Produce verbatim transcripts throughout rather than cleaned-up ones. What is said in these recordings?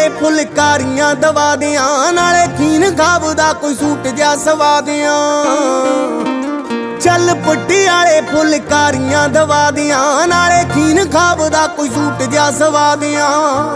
ਵਾਲੇ ਫੁਲਕਾਰੀਆਂ ਦਵਾ ਦਿਆਂ, ਨਾਲੇ ਖੀਨ ਖਾਬਦਾ ਕੋਈ ਸੂਟ ਜਿਹਾ ਸਵਾ ਦਿਆਂ। ਚੱਲ ਪੁੱਟੀ ਵਾਲੇ ਫੁਲਕਾਰੀਆਂ ਦਵਾ ਦਿਆਂ, ਨਾਲੇ ਖੀਨ ਖਾਬਦਾ ਕੋਈ ਸੂਟ ਜਿਹਾ ਸਵਾ ਦਿਆਂ।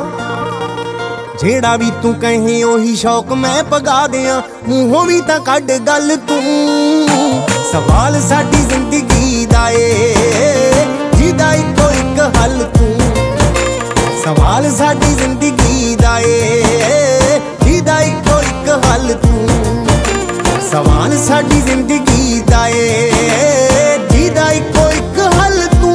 ਜਿਹੜਾ ਵੀ ਤੂੰ ਕਹੇ ਉਹੀ ਸ਼ੌਕ ਮੈਂ ਪਗਾ ਦਿਆਂ, ਮੂੰਹੋਂ ਵੀ ਤਾਂ ਕੱਢ ਗੱਲ ਤੂੰ। ਸਵਾਲ ਸਾਡੀ ਜ਼ਿੰਦਗੀ ਦਾ ਏ, ਜਿਹਦਾ ਇੱਕੋ ਇੱਕ ਹੱਲ ਤੂੰ। ਸਵਾਲ ਸਾਡੀ ਜ਼ਿੰਦਗੀ ਦਾ ਏ, ਜਿਹਦਾ ਇੱਕੋ ਇੱਕ ਹੱਲ ਤੂੰ। ਸਵਾਲ ਸਾਡੀ ਜ਼ਿੰਦਗੀ ਦਾ ਏ, ਜਿਹਦਾ ਇੱਕੋ ਇੱਕ ਹੱਲ ਤੂੰ।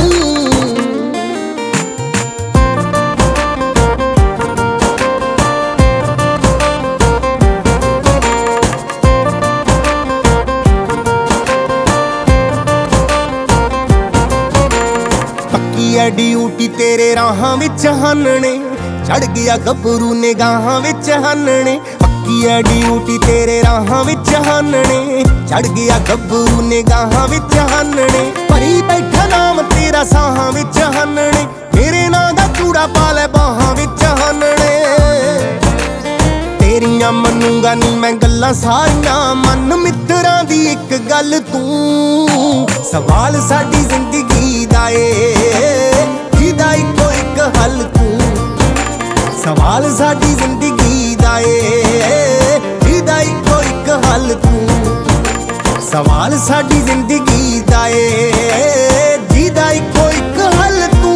ਪੱਕੀ ਐ ਡਿਊਟੀ ਤੇਰੇ ਰਾਹਾਂ ਵਿੱਚ ਹੰਨਣੇ, ਚੜ ਗਿਆ ਗੱਭਰੂ ਨਿਗਾਹਾਂ ਵਿੱਚ ਹੰਨਣੇ। ਪੱਕੀ ਐ ਡਿਊਟੀ ਤੇਰੇ ਰਾਹਾਂ ਵਿੱਚ ਹੰਨਣੇ, ਚੜ ਗਿਆ ਗੱਭਰੂ ਨਿਗਾਹਾਂ ਵਿੱਚ ਹੰਨਣੇ। ਭਰੀ ਬੈਠਾ ਨਾਮ ਤੇਰਾ ਸਾਹਾਂ ਵਿੱਚ ਹੰਨਣੇ, ਮੇਰੇ ਨਾਂ ਦਾ ਚੂੜਾ ਪਾ ਲੈ ਬਾਹਾਂ ਵਿੱਚ ਹੰਨਣੇ। ਤੇਰੀਆਂ ਮੰਨੂਗਾ ਨੀ ਮੈਂ ਗੱਲਾਂ ਸਾਰੀਆਂ, ਮਨ ਮਿੱਤਰਾਂ ਦੀ ਇੱਕ ਗੱਲ ਤੂੰ। ਸਵਾਲ ਸਾਡੀ ਜ਼ਿੰਦਗੀ ਦਾ ਏ, ਜਿਹਦਾ ਇੱਕੋ ਇੱਕ ਹੱਲ ਤੂੰ। ਸਵਾਲ ਸਾਡੀ ਜ਼ਿੰਦਗੀ ਦਾ ਏ, ਜਿਹਦਾ ਇੱਕੋ ਇੱਕ ਹੱਲ ਤੂੰ। ਸਵਾਲ ਸਾਡੀ ਜ਼ਿੰਦਗੀ ਦਾ ਏ, ਜਿਹਦਾ ਇੱਕੋ ਇੱਕ ਹੱਲ ਤੂੰ।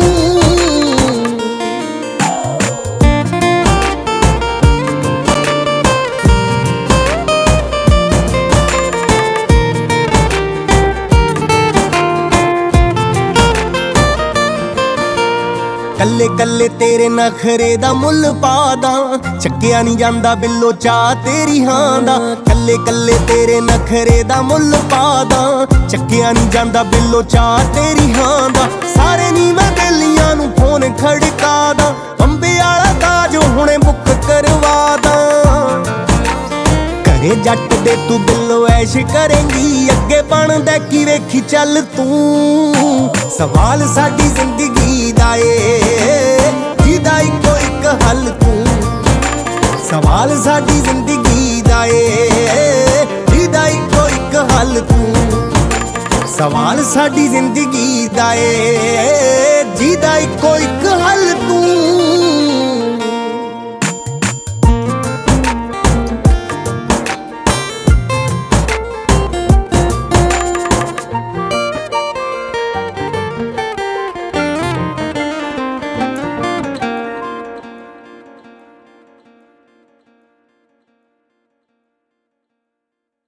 ਕੱਲੇ ਕੱਲੇ ਤੇਰੇ ਨਖਰੇ ਦਾ ਮੁੱਲ ਪਾਦਾਂ, ਚੱਕਿਆ ਨਹੀਂ ਜਾਂਦਾ ਬਿੱਲੋ ਚਾਹ ਤੇਰੀ ਹਾਂ ਦਾ। ਕੱਲੇ ਕੱਲੇ ਤੇਰੇ ਨਖਰੇ ਦਾ ਮੁੱਲ ਪਾਦਾਂ, ਚੱਕਿਆ ਨਹੀਂ ਜਾਂਦਾ ਬਿੱਲੋ ਚਾਹ ਤੇਰੀ ਹਾਂ ਦਾ। ਸਾਰੇ ਨੀ ਮੈਂ ਬੇਲੀਆਂ ਨੂੰ ਫੋਨ ਖੜਕਾ ਦਾਂ, ਬੰਬੇ ਵਾਲਾ ਤਾਜ ਹੁਣੇ ਬੁੱਕ ਕਰਵਾ ਦਾਂ। ਘਰੇ ਜੱਟ ਦੇ ਤੂੰ ਬਿੱਲੋ ਐਸ਼ ਕਰੇਂਗੀ, ਅੱਗੇ ਬਣਦਾ ਕੀ ਵੇਖੀ ਚੱਲ ਤੂੰ। ਸਵਾਲ ਸਾਡੀ ਜ਼ਿੰਦਗੀ ਦਾ ਏ, ਜਿਹਦਾ ਇੱਕੋ ਇੱਕ ਹੱਲ ਤੂੰ। ਸਵਾਲ ਸਾਡੀ ਜ਼ਿੰਦਗੀ ਦਾ ਏ, ਜਿਹਦਾ ਇੱਕੋ ਇੱਕ ਹੱਲ ਤੂੰ। ਸਵਾਲ ਸਾਡੀ ਜ਼ਿੰਦਗੀ ਦਾ ਏ, ਜਿਹਦਾ ਇੱਕੋ ਇੱਕ